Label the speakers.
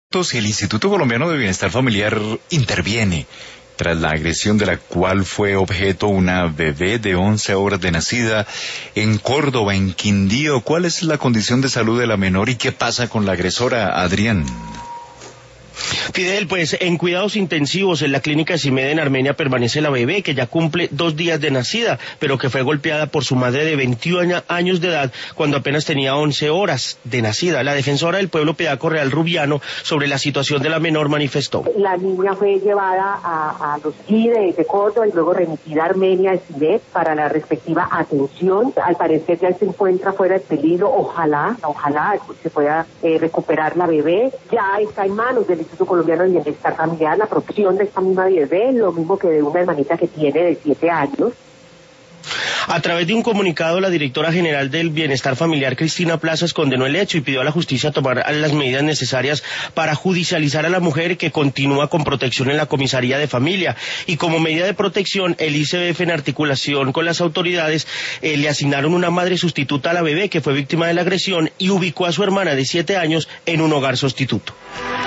Speaker 1: Si el Instituto Colombiano de Bienestar Familiar interviene tras la agresión de la cual fue objeto una bebé de 11 horas de nacida en Córdoba, en Quindío, ¿cuál es la condición de salud de la menor y qué pasa con la agresora, Adrián?
Speaker 2: Fidel, pues en cuidados intensivos en la clínica CIMED en Armenia permanece la bebé que ya cumple 2 días de nacida, pero que fue golpeada por su madre de 21 años de edad cuando apenas tenía 11 horas de nacida. La defensora del pueblo, Piedad Correal Rubiano, sobre la situación de la menor manifestó.
Speaker 3: La niña fue llevada a los CIDE de Córdoba y luego remitida a Armenia de CIMED para la respectiva atención. Al parecer ya se encuentra fuera de peligro, ojalá se pueda recuperar la bebé. Ya está en manos del Instituto Colombiano de Bienestar Familiar la protección de esta misma bebé, lo mismo que de una hermanita que tiene de 7 años.
Speaker 2: A través de un comunicado, la directora general del Bienestar Familiar, Cristina Plazas, condenó el hecho y pidió a la justicia tomar las medidas necesarias para judicializar a la mujer que continúa con protección en la comisaría de familia. Y como medida de protección, el ICBF, en articulación con las autoridades, le asignaron una madre sustituta a la bebé que fue víctima de la agresión y ubicó a su hermana de 7 años en un hogar sustituto.